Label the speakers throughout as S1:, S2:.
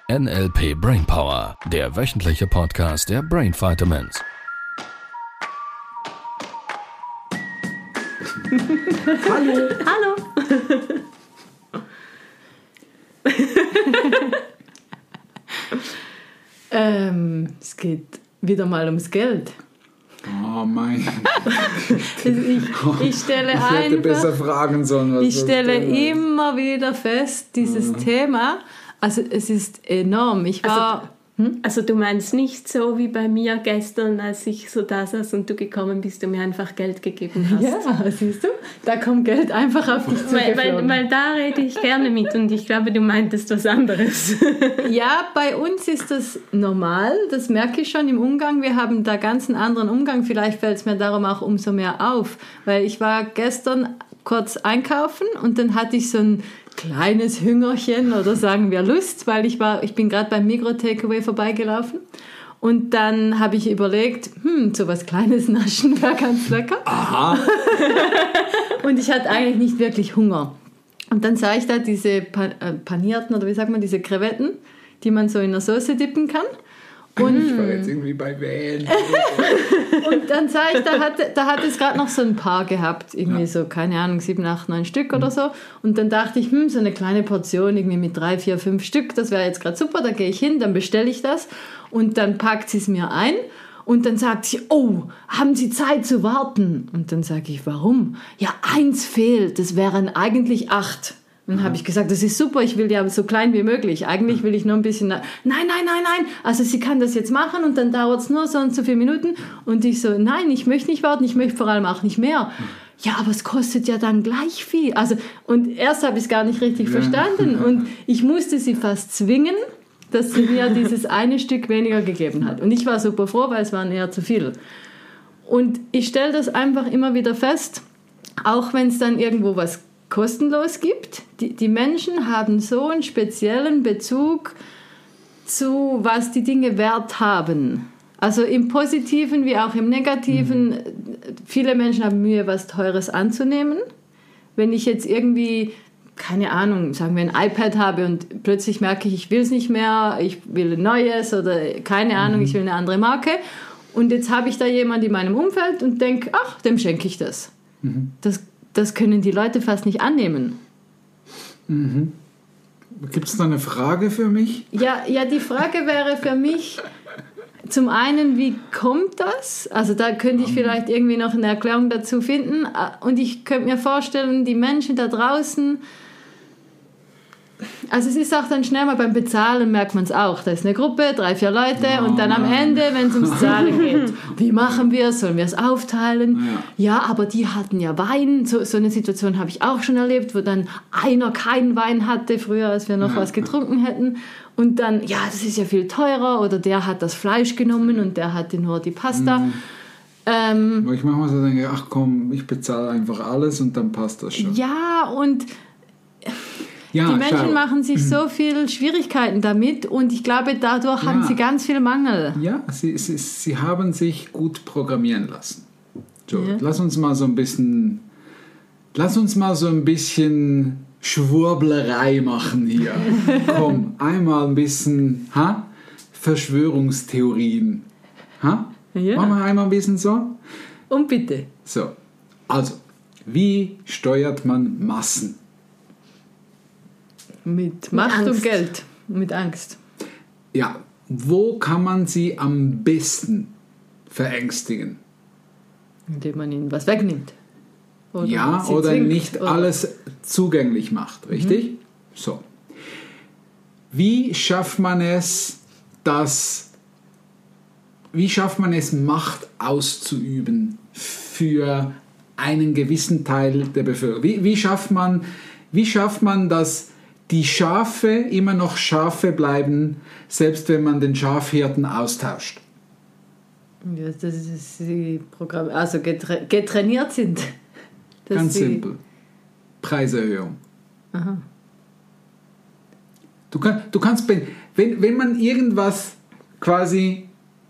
S1: NLP Brainpower, der wöchentliche Podcast der Brain Vitamins.
S2: Hallo. Es geht wieder mal ums Geld.
S3: Oh mein
S2: Ich stelle
S3: ich hätte besser
S2: einfach,
S3: fragen sollen.
S2: ich stelle immer wieder fest, dieses Thema, also es ist enorm.
S4: Also du meinst nicht so wie bei mir gestern, als ich so da saß und du gekommen bist und mir einfach Geld gegeben hast.
S2: Ja, siehst du, da kommt Geld einfach auf dich zu.
S4: Weil da rede ich gerne mit und ich glaube, du meintest was anderes.
S2: Ja, bei uns ist das normal, das merke ich schon im Umgang. Wir haben da ganz einen anderen Umgang, vielleicht fällt es mir darum auch umso mehr auf, weil ich war gestern kurz einkaufen und dann hatte ich so ein kleines Hüngerchen oder sagen wir Lust, weil ich bin gerade beim Migros-Takeaway vorbeigelaufen und dann habe ich überlegt, so was Kleines naschen wäre ganz lecker.
S3: Aha.
S2: Und ich hatte eigentlich nicht wirklich Hunger. Und dann sah ich da diese panierten, oder wie sagt man, diese Krevetten, die man so in der Soße dippen kann. Und
S3: Ich war jetzt irgendwie bei Wählen.
S2: Und dann sah ich, da hat es gerade noch so ein paar gehabt, irgendwie so, keine Ahnung, 7, 8, 9 Stück oder so. Und dann dachte ich, so eine kleine Portion irgendwie mit 3, 4, 5 Stück, das wäre jetzt gerade super, da gehe ich hin, dann bestelle ich das. Und dann packt sie es mir ein und dann sagt sie, oh, haben Sie Zeit zu warten? Und dann sage ich, warum? Ja, 1 fehlt, das wären eigentlich 8. Und dann habe ich gesagt, das ist super, ich will ja so klein wie möglich. Eigentlich will ich nur ein bisschen... Nein. Also sie kann das jetzt machen und dann dauert es nur so und so viele Minuten. Und ich so, nein, ich möchte nicht warten, ich möchte vor allem auch nicht mehr. Ja, aber es kostet ja dann gleich viel. Also, und erst habe ich es gar nicht richtig verstanden. Und ich musste sie fast zwingen, dass sie mir dieses eine Stück weniger gegeben hat. Und ich war super froh, weil es waren eher zu viel. Und ich stelle das einfach immer wieder fest, auch wenn es dann irgendwo was kostenlos gibt. Die Menschen haben so einen speziellen Bezug zu, was die Dinge wert haben. Also im Positiven wie auch im Negativen. Viele Menschen haben Mühe, was Teures anzunehmen. Wenn ich jetzt irgendwie, keine Ahnung, sagen wir ein iPad habe und plötzlich merke ich will es nicht mehr, ich will ein neues oder keine Ahnung, ich will eine andere Marke. Und jetzt habe ich da jemanden in meinem Umfeld und denke, ach, dem schenke ich das. Das können die Leute fast nicht annehmen.
S3: Gibt es da eine Frage für mich?
S2: Ja, die Frage wäre für mich, zum einen, wie kommt das? Also da könnte ich vielleicht irgendwie noch eine Erklärung dazu finden. Und ich könnte mir vorstellen, die Menschen da draußen... Also es ist auch dann schnell mal beim Bezahlen, merkt man es auch. Da ist eine Gruppe, 3, 4 Leute und dann am Ende, wenn es ums Zahlen geht, wie machen wir es? Sollen wir es aufteilen? Ja, aber die hatten ja Wein. So eine Situation habe ich auch schon erlebt, wo dann einer keinen Wein hatte, früher, als wir noch was getrunken hätten. Und dann, ja, das ist ja viel teurer. Oder der hat das Fleisch genommen und der hatte nur die Pasta.
S3: Wo ich manchmal so denke, ach komm, ich bezahle einfach alles und dann passt das schon.
S2: Ja, und...
S3: Ja,
S2: die Menschen machen sich so viele Schwierigkeiten damit und ich glaube, dadurch haben sie ganz viel Mangel.
S3: Ja, sie haben sich gut programmieren lassen. So, lass uns mal so ein bisschen Schwurblerei machen hier. Komm, einmal ein bisschen Verschwörungstheorien. Ja. Machen wir einmal ein bisschen so?
S2: Und bitte.
S3: So, also, wie steuert man Massen?
S2: Mit Macht und Geld, mit Angst.
S3: Ja, wo kann man sie am besten verängstigen?
S2: Indem man ihnen was wegnimmt.
S3: Oder
S2: zwingt,
S3: nicht alles zugänglich macht, richtig? So. Wie schafft man es, Macht auszuüben für einen gewissen Teil der Bevölkerung? Wie schafft man, dass die Schafe immer noch Schafe bleiben, selbst wenn man den Schafhirten austauscht?
S2: Ja, das ist die Programm, also getrainiert sind.
S3: Ganz simpel. Preiserhöhung.
S2: Aha.
S3: Du kannst, wenn man irgendwas quasi,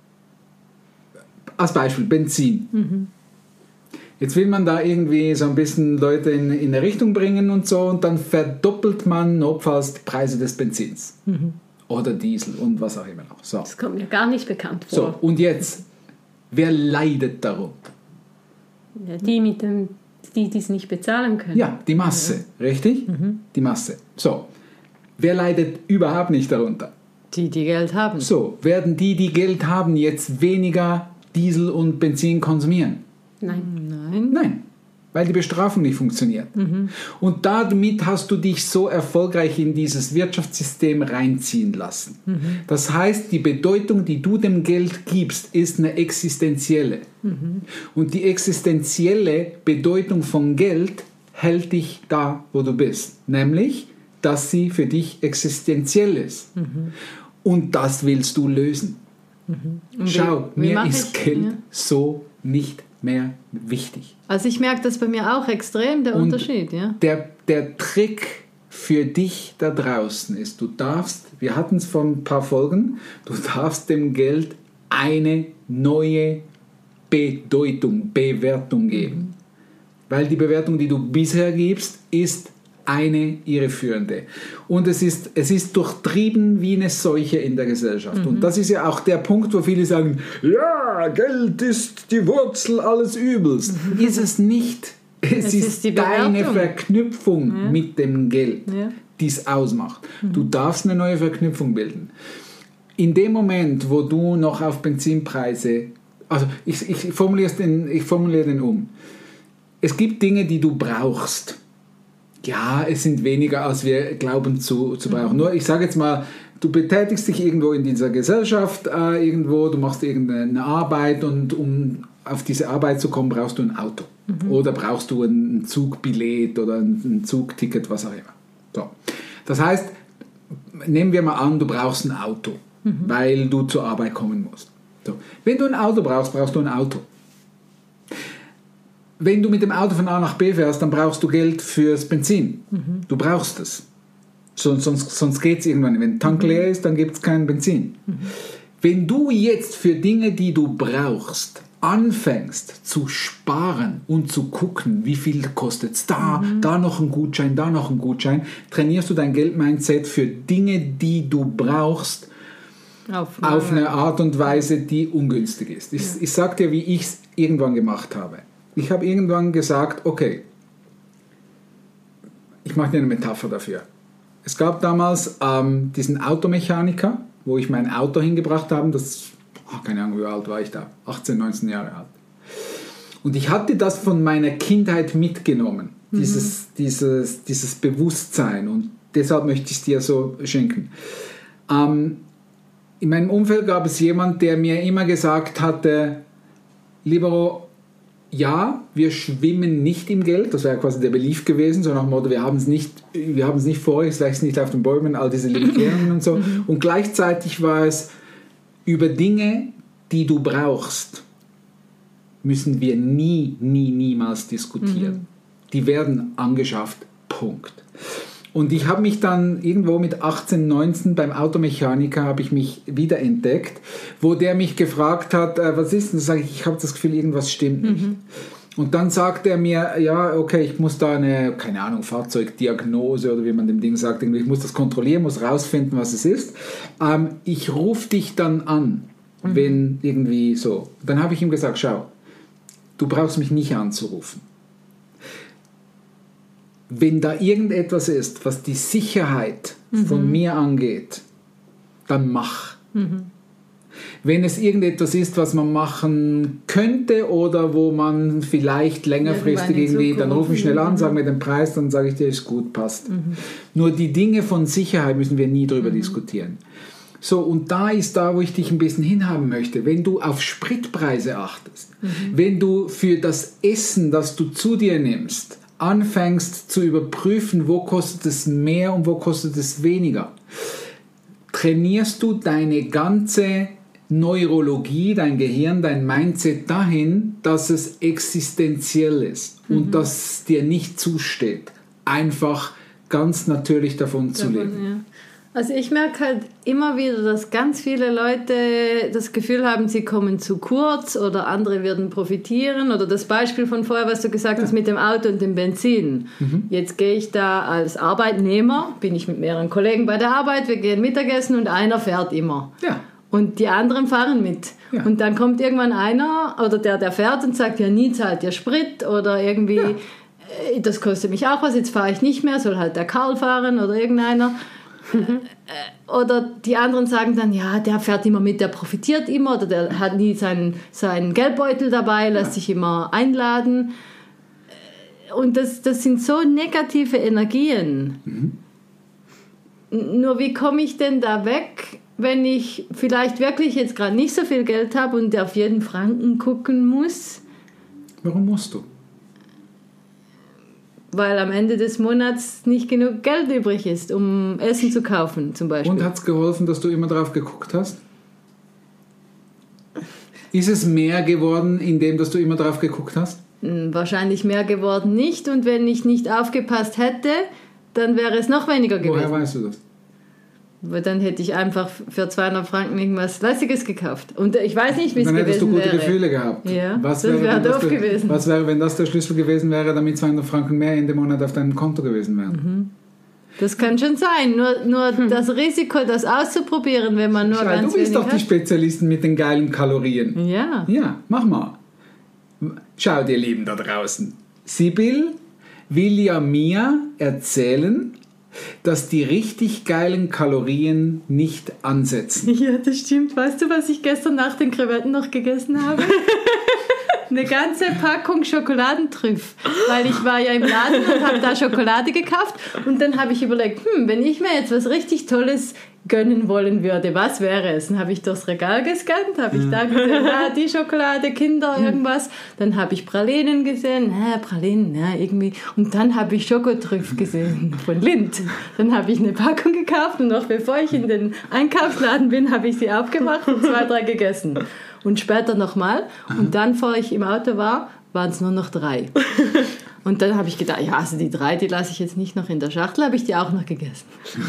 S3: als Beispiel Benzin, Jetzt will man da irgendwie so ein bisschen Leute in eine Richtung bringen und so und dann verdoppelt man notfalls die Preise des Benzins. oder Diesel und was auch immer noch. So,
S4: Das kommt mir gar nicht bekannt
S3: so
S4: vor.
S3: und jetzt, wer leidet darunter?
S4: Ja, die es nicht bezahlen können.
S3: Ja, die Masse, richtig? Die Masse. So, wer leidet überhaupt nicht darunter?
S2: Die Geld haben.
S3: So, werden die Geld haben, jetzt weniger Diesel und Benzin konsumieren?
S4: Nein.
S3: Nein, weil die Bestrafung nicht funktioniert. Und damit hast du dich so erfolgreich in dieses Wirtschaftssystem reinziehen lassen. Das heißt, die Bedeutung, die du dem Geld gibst, ist eine existenzielle. Und die existenzielle Bedeutung von Geld hält dich da, wo du bist. Nämlich, dass sie für dich existenziell ist. Und das willst du lösen. Schau, mir ist Geld so nicht mehr wichtig.
S2: Also ich merke das bei mir auch extrem, der Unterschied. Ja?
S3: Der Trick für dich da draußen ist, du darfst, wir hatten es vor ein paar Folgen, du darfst dem Geld eine neue Bewertung geben. Weil die Bewertung, die du bisher gibst, ist eine irreführende. Und es ist durchtrieben wie eine Seuche in der Gesellschaft. Und das ist ja auch der Punkt, wo viele sagen, ja, Geld ist die Wurzel alles Übels. Ist es nicht. Es ist
S2: die
S3: deine
S2: Bewertung.
S3: Verknüpfung mit dem Geld,
S2: Ja.
S3: die es ausmacht. Du darfst eine neue Verknüpfung bilden. In dem Moment, wo du noch auf Benzinpreise, also ich formuliere den um. Es gibt Dinge, die du brauchst. Ja, es sind weniger, als wir glauben zu brauchen. Nur, ich sage jetzt mal, du betätigst dich irgendwo in dieser Gesellschaft, du machst irgendeine Arbeit und um auf diese Arbeit zu kommen, brauchst du ein Auto. Oder brauchst du ein Zugbillett oder ein Zugticket, was auch immer. So. Das heißt, nehmen wir mal an, du brauchst ein Auto, weil du zur Arbeit kommen musst. So. Wenn du ein Auto brauchst, brauchst du ein Auto. Wenn du mit dem Auto von A nach B fährst, dann brauchst du Geld fürs Benzin. Du brauchst es. Sonst geht es irgendwann. Wenn der Tank leer ist, dann gibt es kein Benzin. Wenn du jetzt für Dinge, die du brauchst, anfängst zu sparen und zu gucken, wie viel kostet es da noch ein Gutschein, da noch ein Gutschein, trainierst du dein Geldmindset für Dinge, die du brauchst, auf eine Art und Weise, die ungünstig ist. Ich sage dir, wie ich es irgendwann gemacht habe. Ich habe irgendwann gesagt, okay, ich mache dir eine Metapher dafür. Es gab damals diesen Automechaniker, wo ich mein Auto hingebracht habe, keine Ahnung, wie alt war ich da, 18, 19 Jahre alt. Und ich hatte das von meiner Kindheit mitgenommen, dieses Bewusstsein, und deshalb möchte ich es dir so schenken. In meinem Umfeld gab es jemanden, der mir immer gesagt hatte, Libero, ja, wir schwimmen nicht im Geld, das wäre quasi der Belief gewesen, so nach dem Motto, wir haben es nicht vor, es wächst nicht auf den Bäumen, all diese Limitierungen und so. Und gleichzeitig war es, über Dinge, die du brauchst, müssen wir niemals diskutieren. Die werden angeschafft, Punkt. Und ich habe mich dann irgendwo mit 18, 19 beim Automechaniker habe ich mich wiederentdeckt, wo der mich gefragt hat, was ist denn? Da sage ich habe das Gefühl, irgendwas stimmt nicht. Und dann sagt er mir, ja, okay, ich muss da eine, keine Ahnung, Fahrzeugdiagnose oder wie man dem Ding sagt, ich muss das kontrollieren, muss rausfinden, was es ist. Ich rufe dich dann an, wenn irgendwie so. Dann habe ich ihm gesagt, schau, du brauchst mich nicht anzurufen. Wenn da irgendetwas ist, was die Sicherheit von mir angeht, dann mach. Wenn es irgendetwas ist, was man machen könnte oder wo man vielleicht längerfristig irgendwie, dann ruf mich schnell an, sag mir den Preis, dann sage ich dir, ist gut, passt. Nur die Dinge von Sicherheit müssen wir nie drüber diskutieren. So, und da ist da, wo ich dich ein bisschen hinhaben möchte. Wenn du auf Spritpreise achtest, wenn du für das Essen, das du zu dir nimmst, anfängst zu überprüfen, wo kostet es mehr und wo kostet es weniger, trainierst du deine ganze Neurologie, dein Gehirn, dein Mindset dahin, dass es existenziell ist und dass es dir nicht zusteht, einfach ganz natürlich davon zu leben.
S2: Ja. Also ich merke halt immer wieder, dass ganz viele Leute das Gefühl haben, sie kommen zu kurz oder andere werden profitieren. Oder das Beispiel von vorher, was du gesagt hast mit dem Auto und dem Benzin. Jetzt gehe ich da als Arbeitnehmer, bin ich mit mehreren Kollegen bei der Arbeit, wir gehen Mittagessen und einer fährt immer.
S3: Ja.
S2: Und die anderen fahren mit.
S3: Ja.
S2: Und dann kommt irgendwann einer oder der fährt und sagt, ja, nie zahlt ihr Sprit oder irgendwie, das kostet mich auch was, jetzt fahre ich nicht mehr, soll halt der Karl fahren oder irgendeiner. Oder die anderen sagen dann, ja, der fährt immer mit, der profitiert immer oder der hat nie seinen Geldbeutel dabei, lässt sich immer einladen. Und das sind so negative Energien. Nur wie komme ich denn da weg, wenn ich vielleicht wirklich jetzt gerade nicht so viel Geld habe und auf jeden Franken gucken muss?
S3: Warum musst du?
S2: Weil am Ende des Monats nicht genug Geld übrig ist, um Essen zu kaufen, zum Beispiel.
S3: Und hat es geholfen, dass du immer drauf geguckt hast? Ist es mehr geworden, indem dass du immer drauf geguckt hast?
S2: Wahrscheinlich mehr geworden nicht. Und wenn ich nicht aufgepasst hätte, dann wäre es noch weniger gewesen.
S3: Woher weißt du das?
S2: Weil dann hätte ich einfach für 200 Franken irgendwas Lässiges gekauft. Und ich weiß nicht, wie es gewesen wäre.
S3: Dann hättest du gute Gefühle gehabt.
S2: Ja, das wäre doof gewesen.
S3: Was wäre, wenn das der Schlüssel gewesen wäre, damit 200 Franken mehr in dem Monat auf deinem Konto gewesen wären?
S2: Das kann schon sein. Nur das Risiko, das auszuprobieren, wenn man nur
S3: Schau,
S2: ganz
S3: du bist
S2: wenig
S3: doch die
S2: hat.
S3: Spezialisten mit den geilen Kalorien.
S2: Ja.
S3: Ja, mach mal. Schaut, ihr Lieben da draußen. Sibyl will ja mir erzählen, dass die richtig geilen Kalorien nicht ansetzen.
S2: Ja, das stimmt. Weißt du, was ich gestern nach den Krevetten noch gegessen habe? Eine ganze Packung Schokoladentrüff. Weil ich war ja im Laden und habe da Schokolade gekauft. Und dann habe ich überlegt, wenn ich mir jetzt was richtig Tolles gönnen wollen würde, was wäre es? Dann habe ich durchs Regal gescannt, habe ich da gesehen, die Schokolade, Kinder, irgendwas. Dann habe ich Pralinen gesehen, Pralinen, irgendwie. Und dann habe ich Schokotrüff gesehen von Lindt. Dann habe ich eine Packung gekauft und noch bevor ich in den Einkaufsladen bin, habe ich sie aufgemacht und 2, 3 gegessen. Und später nochmal. Und dann, bevor ich im Auto war, waren es nur noch 3. Und dann habe ich gedacht, ja, also die 3, die lasse ich jetzt nicht noch in der Schachtel, habe ich die auch noch gegessen.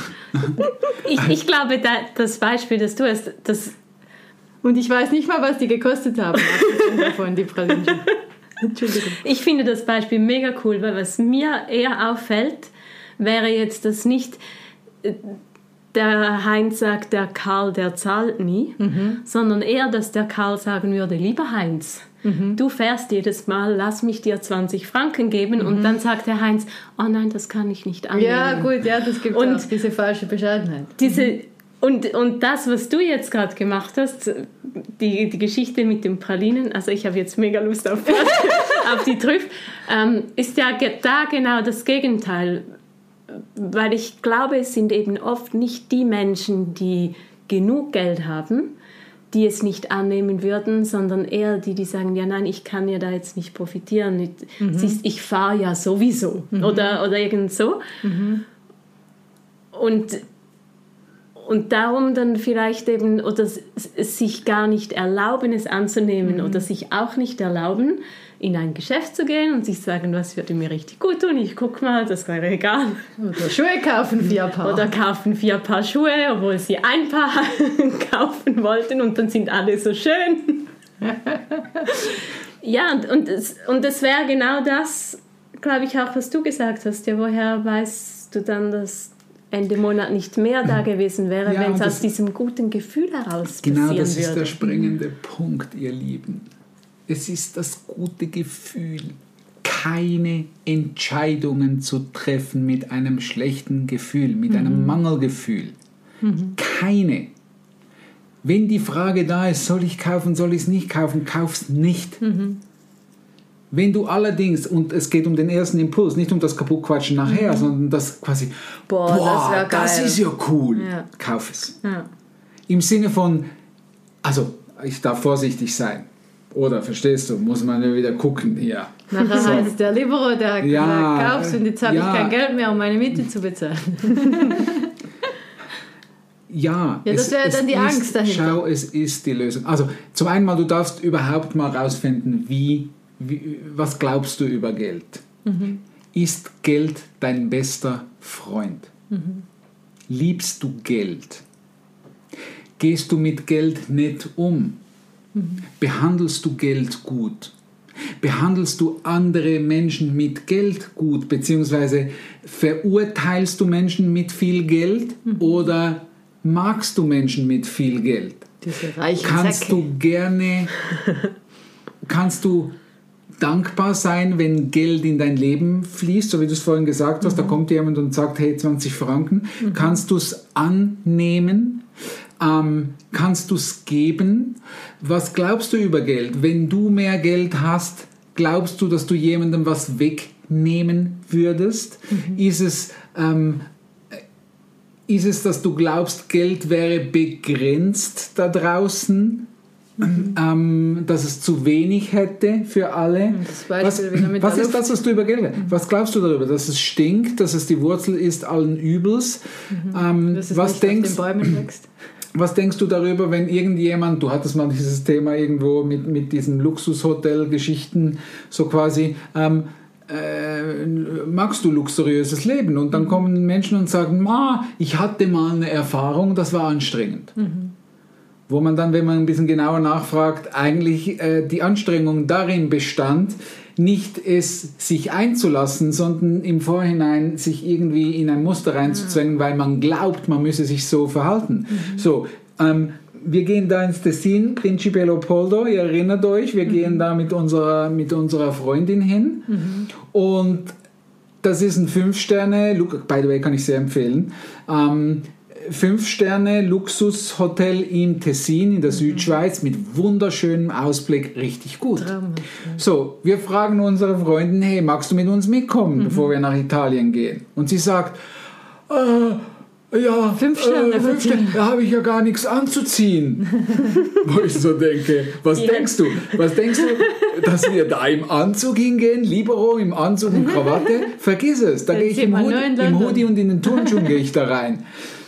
S4: Ich glaube, das Beispiel, das du hast, das...
S2: Und ich weiß nicht mal, was die gekostet haben. Davon, die Pralinen. Entschuldigung.
S4: Ich finde das Beispiel mega cool, weil was mir eher auffällt, wäre jetzt, dass nicht der Heinz sagt, der Karl, der zahlt nie, sondern eher, dass der Karl sagen würde, lieber Heinz, du fährst jedes Mal, lass mich dir 20 Franken geben und dann sagt der Heinz, oh nein, das kann ich nicht annehmen.
S2: Ja gut, ja, das gibt auch diese falsche Bescheidenheit.
S4: Und das, was du jetzt gerade gemacht hast, die Geschichte mit den Pralinen, also ich habe jetzt mega Lust auf die Trüff, ist ja da genau das Gegenteil. Weil ich glaube, es sind eben oft nicht die Menschen, die genug Geld haben, die es nicht annehmen würden, sondern eher die sagen, ja nein, ich kann ja da jetzt nicht profitieren. Siehst, ich fahre ja sowieso oder irgend so. Und darum dann vielleicht eben, oder sich gar nicht erlauben, es anzunehmen oder sich auch nicht erlauben, in ein Geschäft zu gehen und sich sagen, was würde mir richtig gut tun, ich guck mal, das wäre egal.
S2: Oder Schuhe kaufen, 4 Paar.
S4: Oder kaufen 4 Paar Schuhe, obwohl sie ein Paar kaufen wollten und dann sind alle so schön. Ja, und das wäre genau das, glaube ich auch, was du gesagt hast. Ja, woher weißt du dann, dass Ende Monat nicht mehr da gewesen wäre, wenn es aus diesem guten Gefühl heraus passieren würde?
S3: Genau, das ist der springende Punkt, ihr Lieben. Es ist das gute Gefühl, keine Entscheidungen zu treffen mit einem schlechten Gefühl, mit einem Mangelgefühl. Keine. Wenn die Frage da ist, soll ich kaufen, soll ich es nicht kaufen, kauf's nicht. Wenn du allerdings, und es geht um den ersten Impuls, nicht um das Kaputtquatschen nachher, sondern das quasi,
S2: das wäre geil.
S3: Das ist ja cool, kauf es. Im Sinne von, also ich darf vorsichtig sein. Oder, verstehst du, muss man ja wieder gucken hier.
S2: Nachher heißt der Libero, der kaufst und jetzt habe ich kein Geld mehr, um meine Miete zu bezahlen. Das wäre dann die Angst dahinter.
S3: Schau, es ist die Lösung. Also, zum einen mal, du darfst überhaupt mal rausfinden, was glaubst du über Geld? Ist Geld dein bester Freund? Liebst du Geld? Gehst du mit Geld nett um? Behandelst du Geld gut? Behandelst du andere Menschen mit Geld gut? Beziehungsweise verurteilst du Menschen mit viel Geld oder magst du Menschen mit viel Geld?
S2: Diese reichen
S3: Kannst du dankbar sein, wenn Geld in dein Leben fließt, so wie du es vorhin gesagt hast, da kommt jemand und sagt, hey, 20 Franken. Kannst du es annehmen? Kannst du es geben? Was glaubst du über Geld? Wenn du mehr Geld hast, glaubst du, dass du jemandem was wegnehmen würdest? Ist es, dass du glaubst, Geld wäre begrenzt da draußen? Dass es zu wenig hätte für alle. Was ist das, was du über Geld hast? Was glaubst du darüber? Dass es stinkt, dass es die Wurzel ist allen Übels? Was denkst du darüber, wenn irgendjemand, du hattest mal dieses Thema irgendwo mit diesen Luxushotel-Geschichten, so quasi, magst du luxuriöses Leben? Und dann kommen Menschen und sagen, ich hatte mal eine Erfahrung, das war anstrengend. Wo man dann, wenn man ein bisschen genauer nachfragt, eigentlich die Anstrengung darin bestand, nicht es sich einzulassen, sondern im Vorhinein sich irgendwie in ein Muster reinzuzwängen, weil man glaubt, man müsse sich so verhalten. So, wir gehen da ins Tessin, Principe Leopoldo, ihr erinnert euch, wir gehen da mit unserer Freundin hin und das ist ein 5-Sterne, by the way, kann ich sehr empfehlen, 5-Sterne-Luxushotel im Tessin in der Südschweiz mit wunderschönem Ausblick, richtig gut. So, wir fragen unsere Freundin, hey, magst du mit uns mitkommen, bevor wir nach Italien gehen? Und sie sagt, ja,
S2: 5 Sterne,
S3: da habe ich ja gar nichts anzuziehen. Wo ich so denke, was denkst du, dass wir da im Anzug hingehen? Libero im Anzug und Krawatte? Vergiss es, da gehe ich im Hoodie und in den Turnschuhen gehe ich da rein.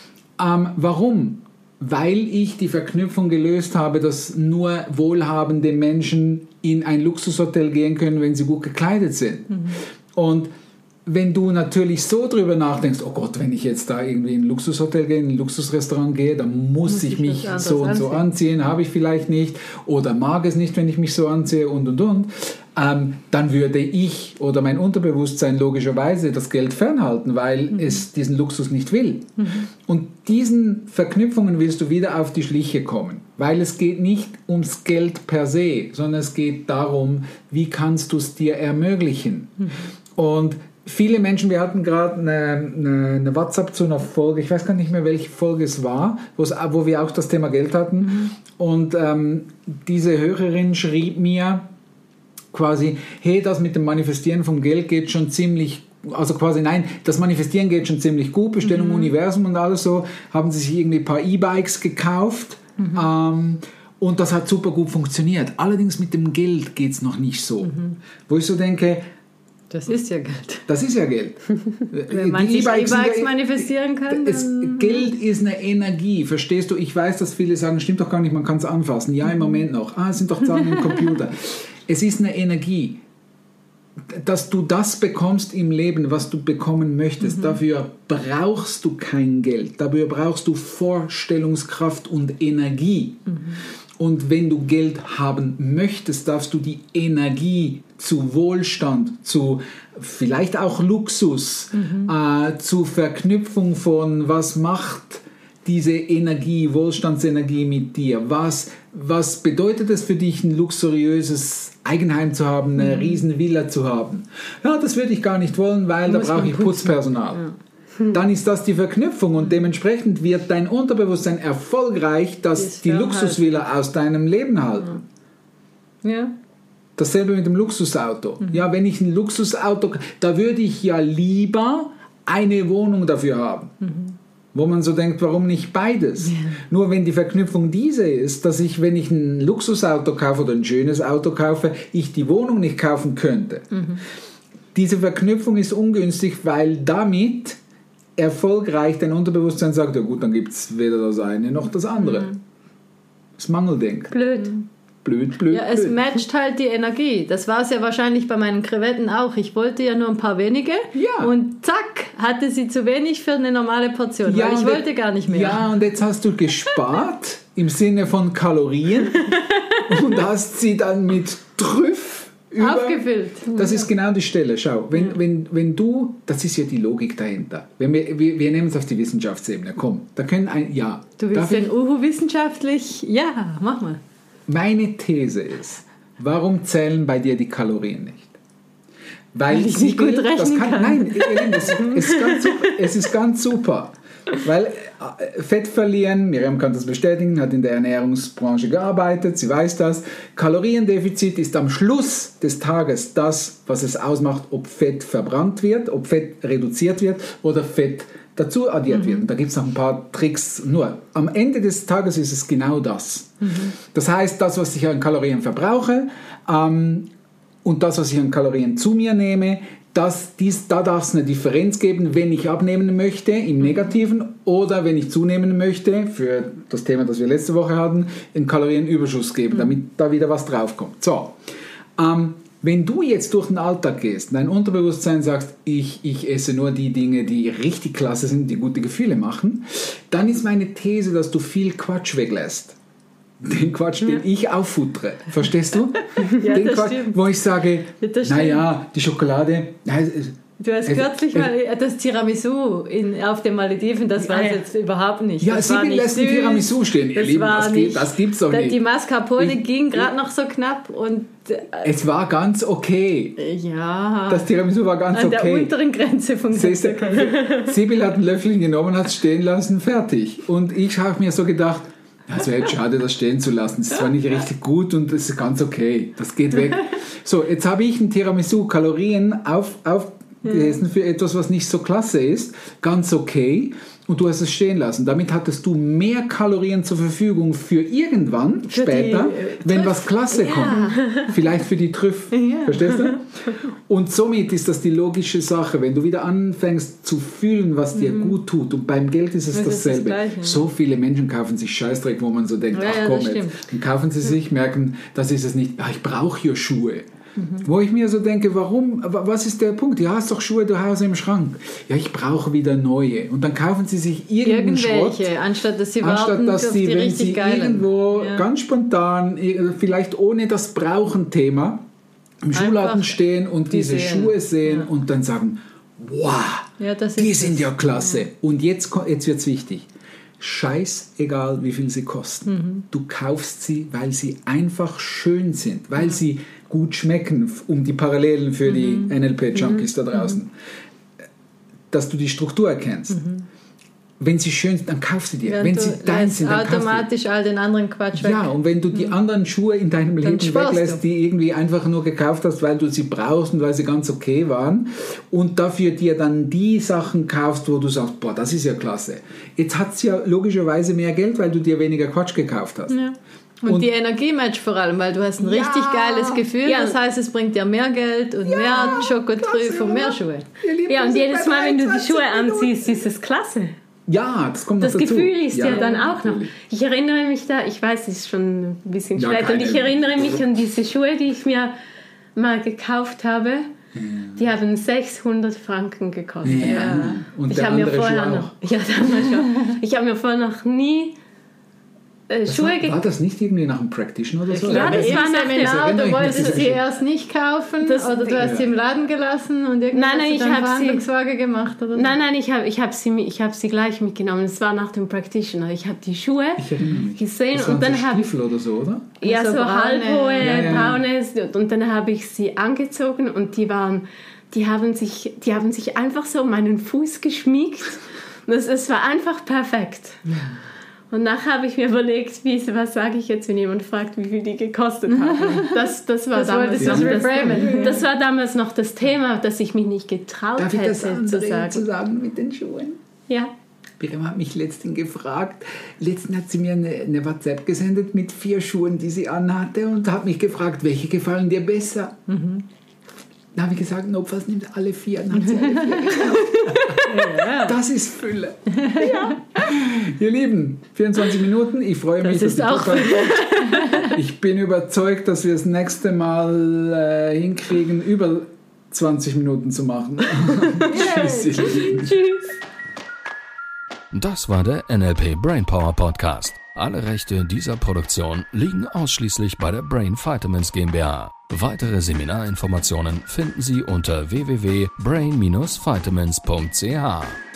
S3: Warum? Weil ich die Verknüpfung gelöst habe, dass nur wohlhabende Menschen in ein Luxushotel gehen können, wenn sie gut gekleidet sind. Und wenn du natürlich so drüber nachdenkst, oh Gott, wenn ich jetzt da irgendwie in ein Luxushotel gehe, in ein Luxusrestaurant gehe, dann muss ich mich so und so anziehen, habe ich vielleicht nicht oder mag es nicht, wenn ich mich so anziehe und. Dann würde ich oder mein Unterbewusstsein logischerweise das Geld fernhalten, weil es diesen Luxus nicht will. Und diesen Verknüpfungen willst du wieder auf die Schliche kommen, weil es geht nicht ums Geld per se, sondern es geht darum, wie kannst du es dir ermöglichen. Und viele Menschen, wir hatten gerade eine WhatsApp zu einer Folge, ich weiß gar nicht mehr, welche Folge es war, wo wir auch das Thema Geld hatten. Und diese Hörerin schrieb mir quasi, hey, das mit dem Manifestieren vom Geld geht schon ziemlich, also quasi nein, das Manifestieren geht schon ziemlich gut, Bestellung Universum und alles so, haben sie sich irgendwie ein paar E-Bikes gekauft und das hat super gut funktioniert. Allerdings mit dem Geld geht es noch nicht so. Wo ich so denke,
S2: das ist ja Geld.
S3: Das ist ja Geld.
S2: Wenn man sich E-Bikes manifestieren kann, dann
S3: Geld ist eine Energie, verstehst du? Ich weiß, dass viele sagen, stimmt doch gar nicht, man kann es anfassen. Ja, im Moment noch. Es sind doch Zahlen im Computer. Es ist eine Energie. Dass du das bekommst im Leben, was du bekommen möchtest, dafür brauchst du kein Geld. Dafür brauchst du Vorstellungskraft und Energie. Und wenn du Geld haben möchtest, darfst du die Energie zu Wohlstand, zu vielleicht auch Luxus, zu Verknüpfung von was macht diese Energie, Wohlstandsenergie mit dir? Was bedeutet es für dich, ein luxuriöses Eigenheim zu haben, eine riesen Villa zu haben? Ja, das würde ich gar nicht wollen, weil da brauche ich Putzpersonal. Dann ist das die Verknüpfung und dementsprechend wird dein Unterbewusstsein erfolgreich, dass die Luxusvilla aus deinem Leben halten.
S2: Ja.
S3: Dasselbe mit dem Luxusauto. Ja, wenn ich ein Luxusauto, da würde ich ja lieber eine Wohnung dafür haben. Wo man so denkt, warum nicht beides? Nur wenn die Verknüpfung diese ist, dass ich, wenn ich ein Luxusauto kaufe oder ein schönes Auto kaufe, ich die Wohnung nicht kaufen könnte. Diese Verknüpfung ist ungünstig, weil damit erfolgreich dein Unterbewusstsein sagt, ja gut, dann gibt es weder das eine noch das andere. Das Mangeldenken.
S2: Blöd.
S3: blöd.
S2: Ja, es matcht halt die Energie. Das war es ja wahrscheinlich bei meinen Krevetten auch. Ich wollte ja nur ein paar wenige und zack, hatte sie zu wenig für eine normale Portion, weil ich wollte gar nicht mehr.
S3: Ja, und jetzt hast du gespart im Sinne von Kalorien und hast sie dann mit Trüff
S2: aufgefüllt.
S3: Das ist genau die Stelle. Schau, wenn du, das ist ja die Logik dahinter. Wenn wir nehmen es auf die Wissenschaftsebene. Komm, da können
S2: Du willst den Uhu wissenschaftlich? Ja, mach mal.
S3: Meine These ist, warum zählen bei dir die Kalorien nicht?
S2: Weil ich nicht gut rechnen kann.
S3: Nein, es ist ganz super. Weil Fett verlieren, Miriam kann das bestätigen, hat in der Ernährungsbranche gearbeitet, sie weiß das. Kaloriendefizit ist am Schluss des Tages das, was es ausmacht, ob Fett verbrannt wird, ob Fett reduziert wird oder Fett dazu addiert wird. Und da gibt es noch ein paar Tricks. Nur am Ende des Tages ist es genau das. Das heißt, das, was ich an Kalorien verbrauche und das, was ich an Kalorien zu mir nehme, da darf es eine Differenz geben, wenn ich abnehmen möchte, im Negativen, oder wenn ich zunehmen möchte, für das Thema, das wir letzte Woche hatten, einen Kalorienüberschuss geben, damit da wieder was draufkommt. So, wenn du jetzt durch den Alltag gehst, dein Unterbewusstsein sagst, ich esse nur die Dinge, die richtig klasse sind, die gute Gefühle machen, dann ist meine These, dass du viel Quatsch weglässt. Den Quatsch, den ich auffuttere. Verstehst du?
S2: Ja,
S3: den
S2: das
S3: Quatsch,
S2: stimmt.
S3: wo ich sage, naja, die Schokolade...
S2: Du hast kürzlich mal das Tiramisu auf den Malediven, das war es jetzt überhaupt nicht.
S3: Ja,
S2: das
S3: Sibyl lässt ein Tiramisu stehen, ihr Lieben, das gibt's doch nicht.
S2: Die Mascarpone ging gerade noch so knapp und...
S3: es war ganz okay.
S2: Ja.
S3: Das Tiramisu war ganz okay.
S2: An der unteren Grenze von ganz okay.
S3: Sibyl hat ein Löffel genommen, hat es stehen lassen, fertig. Und ich habe mir so gedacht, also jetzt schade, das stehen zu lassen. Es ist zwar nicht richtig gut und es ist ganz okay. Das geht weg. So, jetzt habe ich ein Tiramisu Kalorien aufgegessen für etwas, was nicht so klasse ist. Ganz okay. Und du hast es stehen lassen. Damit hattest du mehr Kalorien zur Verfügung für irgendwann, für später, wenn was klasse kommt. Vielleicht für die Trüff. Ja. Verstehst du? Und somit ist das die logische Sache. Wenn du wieder anfängst zu fühlen, was dir gut tut, und beim Geld ist es dasselbe. So viele Menschen kaufen sich Scheißdreck, wo man so denkt, ach komm jetzt. Dann kaufen sie sich, merken, das ist es nicht. Ach, ich brauche hier Schuhe. Wo ich mir so denke, warum, was ist der Punkt? Ja, hast doch Schuhe zu Hause im Schrank. Ja, ich brauche wieder neue. Und dann kaufen sie sich irgendeinen Schrott.
S2: Anstatt dass sie warten,
S3: dass sie, wenn sie
S2: geilen.
S3: Irgendwo ganz spontan, vielleicht ohne das Brauchen-Thema, im Schuhladen stehen und diese Schuhe sehen und dann sagen, wow, die sind ja klasse. Und jetzt wird es wichtig. Scheißegal, wie viel sie kosten. Du kaufst sie, weil sie einfach schön sind, weil sie gut schmecken, um die Parallelen für die NLP-Junkies da draußen. Dass du die Struktur erkennst. Wenn sie schön sind, dann kauf sie dir.
S2: Ja,
S3: wenn sie dein sind, dann
S2: automatisch all den anderen Quatsch weg.
S3: Ja, und wenn du die anderen Schuhe in deinem Leben weglässt, die irgendwie einfach nur gekauft hast, weil du sie brauchst und weil sie ganz okay waren, und dafür dir dann die Sachen kaufst, wo du sagst, boah, das ist ja klasse. Jetzt hat es ja logischerweise mehr Geld, weil du dir weniger Quatsch gekauft hast.
S2: Ja. Und die Energiematch vor allem, weil du hast ein richtig geiles Gefühl, das heißt, es bringt dir mehr Geld und mehr Schokotrüff und mehr Schuhe.
S4: Ja, und jedes Mal, wenn du die Schuhe anziehst, ist es klasse.
S3: Ja, das kommt noch dazu.
S4: Das Gefühl ist ja dann auch noch. Ich erinnere mich ich weiß, es ist schon ein bisschen spät, und ich erinnere mich an diese Schuhe, die ich mir mal gekauft habe. Die haben 600 Franken gekostet.
S3: Ja. Und
S4: ich habe mir vorher noch, ich habe mir vorher noch nie Schuhe gekauft.
S3: War das nicht irgendwie nach einem Practitioner oder so?
S2: Ja, das war nach Seminar, du wolltest sie
S3: erst
S2: erst nicht kaufen oder du hast sie im Laden gelassen und irgendwie hast du dann Verhandlungswaage gemacht oder so?
S4: Nein, ich hab sie gleich mitgenommen. Es war nach dem Practitioner. Ich habe die Schuhe gesehen
S3: das
S4: und dann
S3: so Stiefel oder so, oder?
S4: Ja, so halbhohe, braune, und dann habe ich sie angezogen und die haben sich einfach so um meinen Fuß geschmiegt. Es war einfach perfekt. Ja. Und nachher habe ich mir überlegt, was sage ich jetzt, wenn jemand fragt, wie viel die gekostet haben. Das war damals noch das Thema, dass ich mich nicht getraut
S3: hätte,
S4: das
S3: zu sagen mit den Schuhen.
S4: Ja.
S3: Miriam hat mich letztens gefragt. Letztens hat sie mir eine WhatsApp gesendet mit 4 Schuhen, die sie anhatte, und hat mich gefragt, welche gefallen dir besser? Dann habe ich gesagt, Notfalls nimmt alle 4. Dann hat sie alle 4 gekauft. Das ist Fülle. Ja. Ihr Lieben, 24 Minuten. Ich freue mich, dass die Podcast Ich bin überzeugt, dass wir das nächste Mal hinkriegen, über 20 Minuten zu machen. Tschüss, ihr Lieben.
S4: Tschüss.
S1: Das war der NLP Brainpower Podcast. Alle Rechte dieser Produktion liegen ausschließlich bei der Brain Vitamins GmbH. Weitere Seminarinformationen finden Sie unter www.brain-vitamins.ch.